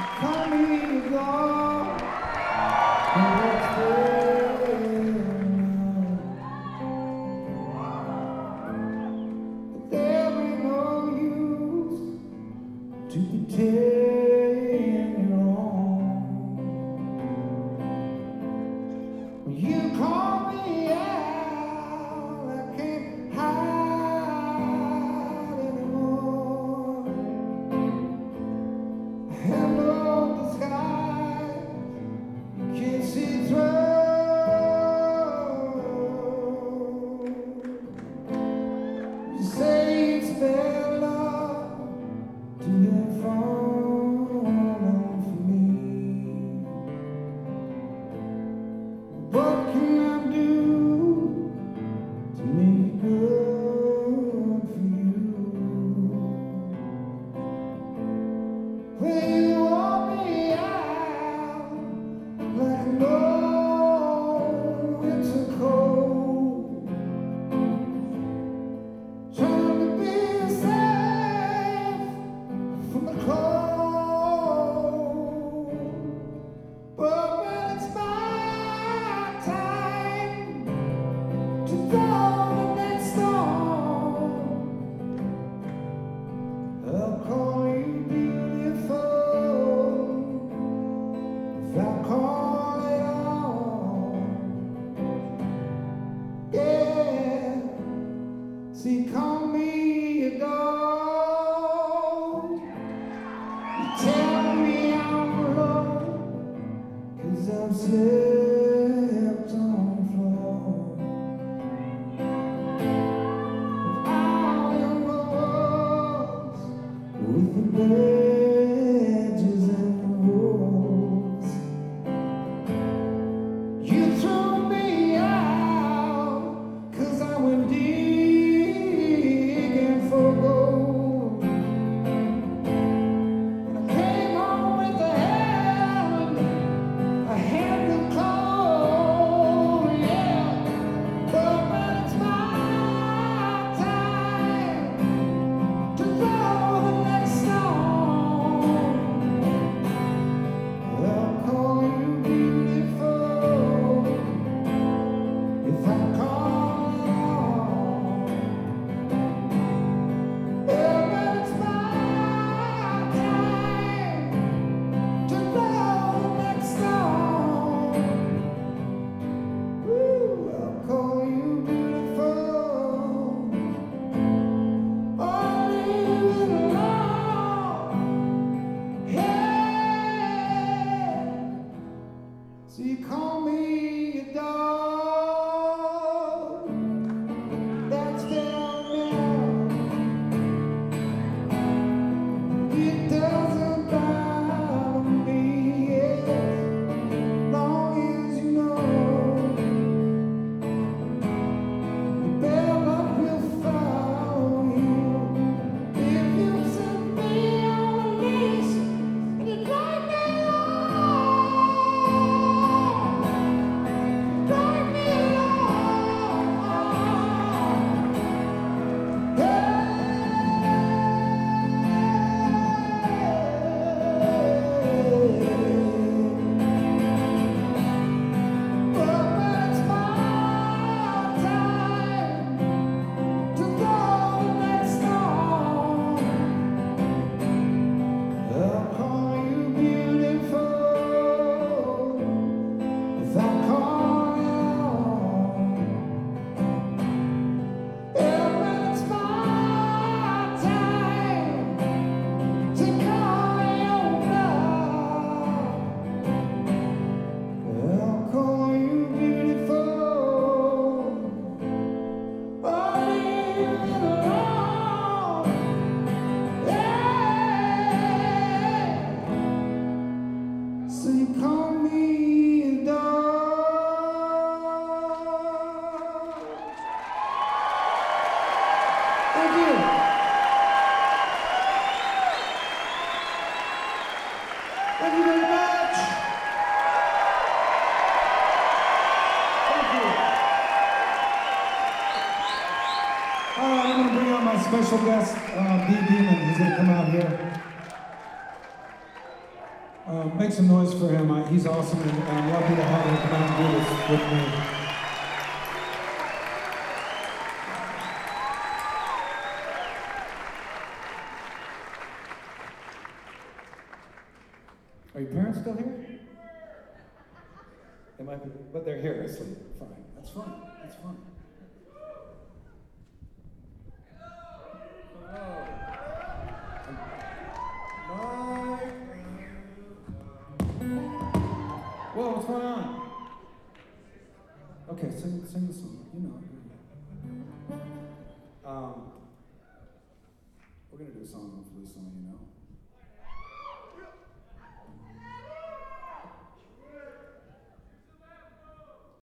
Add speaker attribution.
Speaker 1: Call me God. And what's but there ain't no use to pretend you're wrong. When you call me out, I can't hide anymore. I have no disguise, you can't see through. You say it's bad luck to have fallen for me. What can I do to make it good for you? When you want me out like no winter cold, trying to be safe from the cold. But when it's my time to throw the next storm, I'll call you beautiful if I call it all. Yeah, see, call me a dog. You tell me I'm low, 'cause I've slept on the floor. All your walls with the badges and the wolves. You threw me out 'cause I went digging for gold. And I came home with a hand of cold, yeah. But when it's my time to throw the next stone, I'll call you beautiful if I call it all. Yeah, when it's my time to throw the next stone, woo, I'll call you beautiful. Or leave it alone. Yeah. So you call me a dog. That's down now. It doesn't bother me, yeah. Long as you know the bad luck will follow you. If you set me on a leash and you drive me along, drive me special guest, D. Demon, who's going to come out here.
Speaker 2: Make some noise for him. He's awesome, and I'm lucky to have him come out and do this with me. Are your parents still here? They might be, but they're here asleep. Fine. That's fine. That's fine. Whoa, what's going on? Okay, sing the song. You know it. We're gonna do a song, hopefully some of you know.